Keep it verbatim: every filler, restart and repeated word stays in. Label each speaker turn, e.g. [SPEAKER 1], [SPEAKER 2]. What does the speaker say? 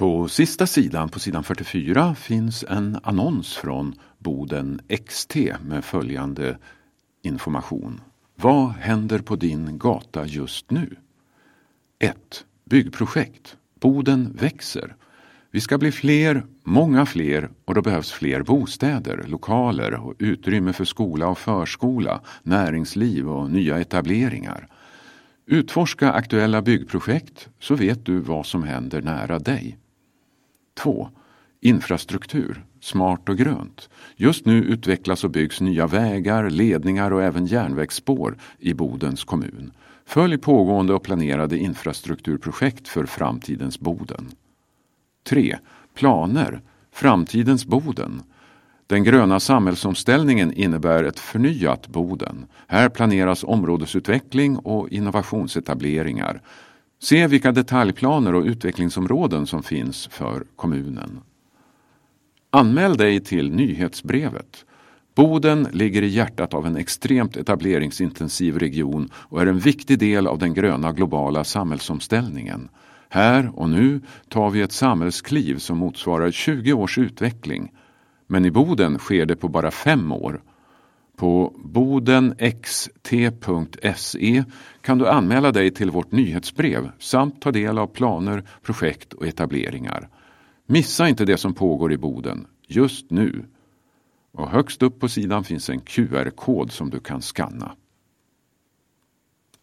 [SPEAKER 1] På sista sidan, på sidan fyrtiofyra, finns en annons från Boden X T med följande information. Vad händer på din gata just nu? ett. Byggprojekt. Boden växer. Vi ska bli fler, många fler, och då behövs fler bostäder, lokaler och utrymme för skola och förskola, näringsliv och nya etableringar. Utforska aktuella byggprojekt så vet du vad som händer nära dig. två. Infrastruktur, smart och grönt. Just nu utvecklas och byggs nya vägar, ledningar och även järnvägsspår i Bodens kommun. Följ pågående och planerade infrastrukturprojekt för framtidens Boden. tre. Planer, framtidens Boden. Den gröna samhällsomställningen innebär ett förnyat Boden. Här planeras områdesutveckling och innovationsetableringar. Se vilka detaljplaner och utvecklingsområden som finns för kommunen. Anmäl dig till nyhetsbrevet. Boden ligger i hjärtat av en extremt etableringsintensiv region och är en viktig del av den gröna globala samhällsomställningen. Här och nu tar vi ett samhällskliv som motsvarar tjugo års utveckling. Men i Boden sker det på bara fem år. På bodenxt punkt se kan du anmäla dig till vårt nyhetsbrev samt ta del av planer, projekt och etableringar. Missa inte det som pågår i Boden just nu. Och högst upp på sidan finns en Q R-kod som du kan skanna.